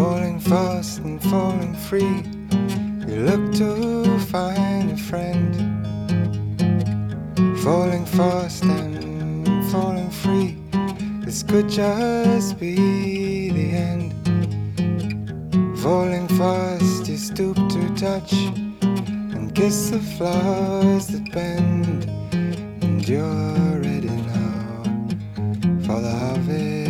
falling fast and falling free. You look to find a friend, falling fast and falling free. This could just be the end. Falling fast, you stoop to touch and kiss the flowers that bend, and you're ready now for the harvest.